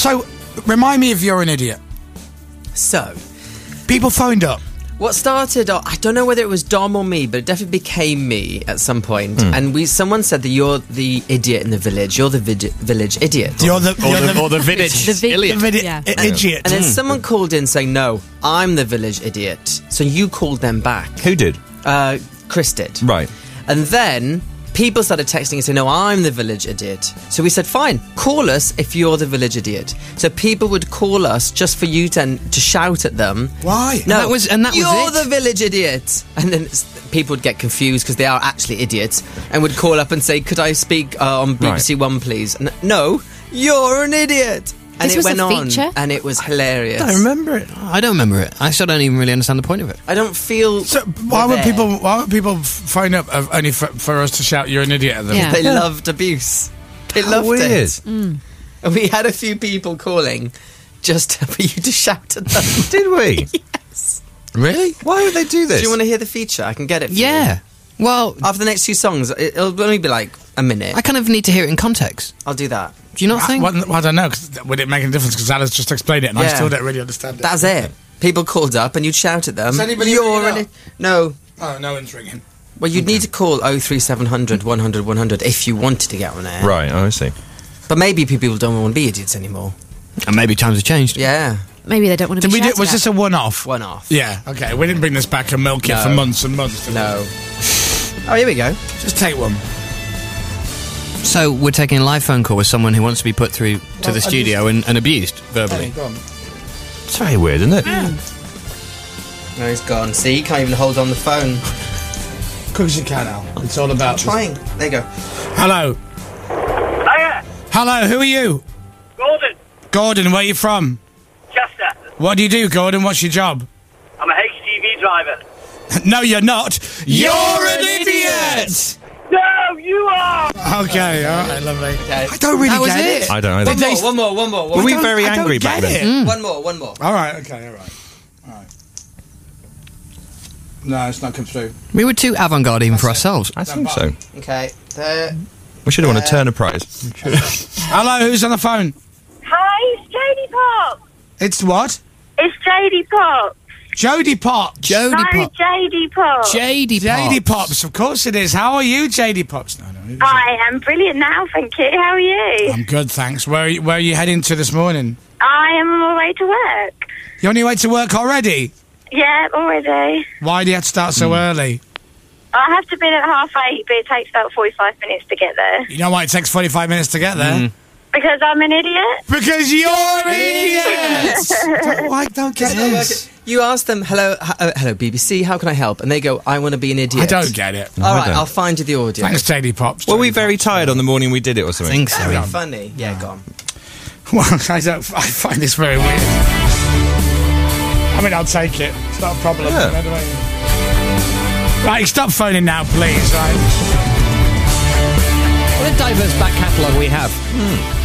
So, remind me if you're an idiot. So, People phoned up. what started, I don't know whether it was Dom or me, but it definitely became me at some point. And someone said that you're the idiot in the village. You're the village idiot. You're the village idiot. And then someone called in saying, no, I'm the village idiot. So you called them back. Who did? Chris did. Right. And then people started texting and saying, no, I'm the village idiot. So we said, fine, call us if you're the village idiot. So people would call us just for you to shout at them. Why? No, that was you're it. the village idiot. And then people would get confused because they are actually idiots and would call up and say, could I speak on BBC One, please? And, no, you're an idiot. And This it was went a on, feature? and it was hilarious. I don't remember it. I don't remember it. I still don't even really understand the point of it. I don't feel. So why would people phone up only for us to shout "you're an idiot" at them? Yeah. They loved abuse. They loved weird. it. And we had a few people calling just for you to shout at them. Did we? Yes. Really? Why would they do this? Do you want to hear the feature? I can get it for you. Yeah. Well, After the next few songs, it'll only be like a minute. I kind of need to hear it in context. I'll do that. Do you not think? Well, I don't know. 'Cause would it make a difference? Because Alice just explained it, and I Yeah. still don't really understand it. That's it. People called up and you'd shout at them. Is anybody You're ringing an up? No. Oh, no one's ringing. Well, you'd need to call 03700 100 100 if you wanted to get on air. Right, I see. But maybe people don't want to be idiots anymore. And maybe times have changed. Yeah. Maybe they don't want to Did be we do? shouted Was at. this a one-off? One off. Yeah. Okay. We didn't bring this back and milk it No. for months and months. did we? No. Oh, here we go. Just take one. So we're taking a live phone call with someone who wants to be put through to the studio and abused verbally. Go on. It's very weird, isn't it? No, he's gone. See, he can't even hold on the phone. Quick as you can, Al. It's all about... Trying. There you go. Hello. Hiya, Hello, who are you? Gordon, Gordon, where are you from? Chester. What do you do, Gordon? What's your job? I'm a HGV driver. No, you're not. You're an idiot! No, you are! Okay, all right, lovely. Okay. I don't really That was get it. it. I don't either. One more. Were we I don't- very I don't angry back get then? it. One more. All right, okay, all right. No, it's not come through. We were too avant-garde even for ourselves. I think so. Okay. There. We should have won a Turner Prize. Hello, who's on the phone? Hi, it's Jodie Pop. It's what? It's Jodie Pop. Jodie Pop. Jodie Hi, Pop. Jodie Pop. JD Pop. JD Pops, of course it is. How are you, JD Pops? No, who's it? I am brilliant now, thank you. How are you? I'm good, thanks. Where are you heading to this morning? I am on my way to work. You're on your way to work already? Yeah, already. Why do you have to start so early? I have to be there at 8:30, but it takes about 45 minutes to get there. You know why it takes 45 minutes to get there? Because I'm an idiot. Because you're an idiot! Why don't get this? You ask them, hello, BBC, how can I help? And they go, I want to be an idiot. I don't get it. All right, don't. I'll find you the audio. Thanks, JD Pops. Were we JD very Pops. tired on the morning we did it or I something? think so. Very funny. Yeah, go on. Well, I find this very weird. I mean, I'll take it. It's not a problem. Yeah. Anyway. Right, stop phoning now, please. Right. What a diverse back catalogue we have.